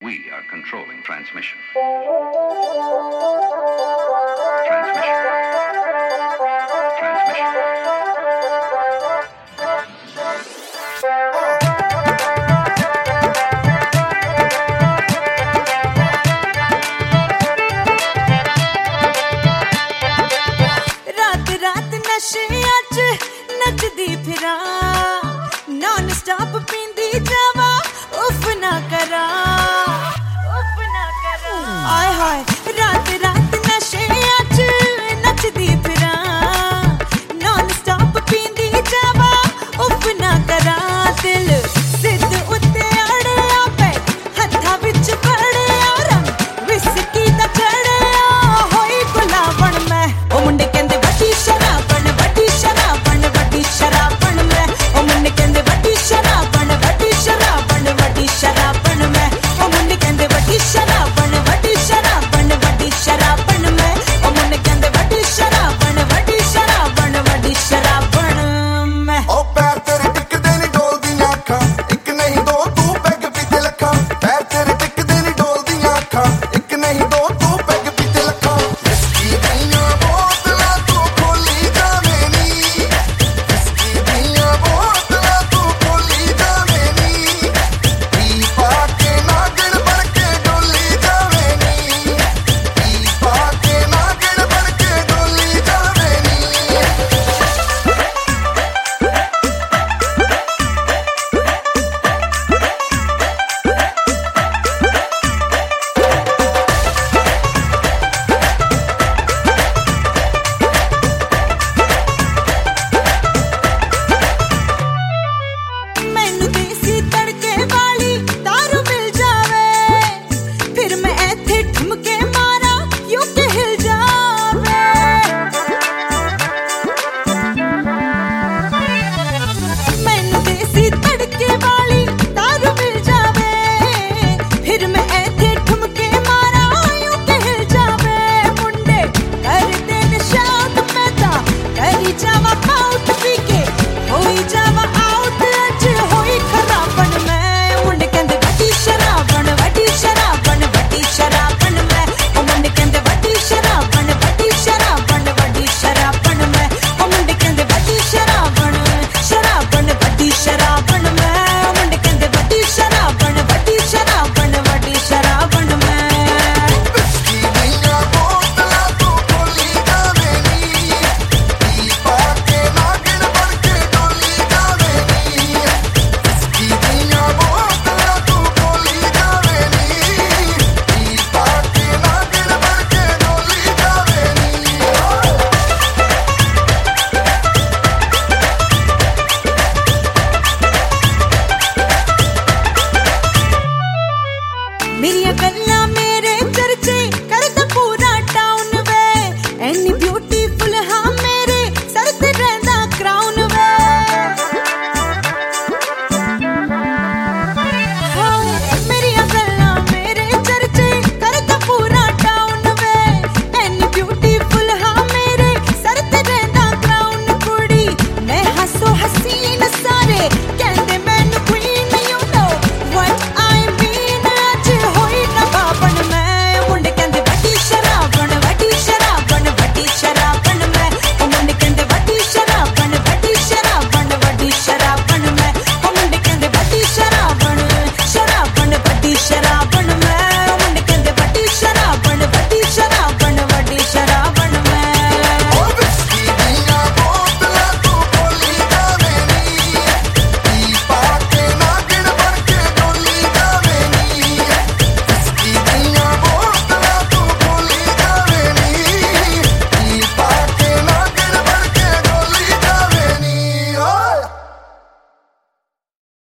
We are controlling transmission. Transmission. Transmission. रात रात नशियां च नचदी फिरा नॉन स्टॉप पींदी जावा उफ ना करा आय हाय रात रात नशियां च नचदी फिरा नॉन स्टॉप पींदी जावा उफ ना करा दिल सिद्ध उत्ते अड़िया पे हत्था विच फड़िया रंग विस्की दा चढ़िया होई गुलाबण मैं ओ मुंडे कहंदे वड्डी शराबण वड्डी शराबण वड्डी शराबण मैं ओ मुंडे कहंदे वड्डी शराबण वड्डी शराबण वड्डी शराबण मैं ओ मुंडे कहंदे वड्डी शराबण वड्डी शराबण वड्डी शराबण मैं ओ मुंडे कहंदे वड्डी शराबण वड्डी शराबण वड्डी शराबण मैं ओ पैर तेरे टिकदे नी डोलदियां अखां एक नहीं दो तू पैग पीते लखां पैर तेरे टिकदे नी डोलदियां अखां एक नहीं दो तू पैग पीते लखां विस्की दियां बोतलां तू खोली जावे नी विस्की दियां बोतलां तू खोली जावे नी पी पा के नागण बन के डोली जावे नी पी पा के नागण बन के डोली जावे नी मैनू देसी तड़के वाली दारू मिल जावे फिर मैं ऐथे ठुमके मारा यूं के हिल जावे मैनू देसी तड़के वाली दारू मिल जावे फिर मैं ऐथे ठुमके मारा यूं के हिल जावे मुंडे कर दे निशाद पैदा करी जावा पाउट पी के होई जावा आउट अज होई खराबण मैं मुंडे कहंदे वड्डी शराबण वड्डी शराबण वड्डी शराबण मैं ओ मुंडे कहंदे वड्डी शराबण वड्डी शराबण वड्डी शराबण मैं ओ मुंडे कहंदे वड्डी शराबण शराबण वड्डी शराबण मैं ओ मुंडे कहंदे वड्डी शराबण वड्डी शराबण वड्डी शराबण मैं विस्की दियां बोतलां तू खोली जावे नी पी पा के नागण बन के डोली जावे नी विस्की दियां बोतलां तू खोली जावे नी पी पा के नागण बन के डोली जावे नी मेरिया गल्लां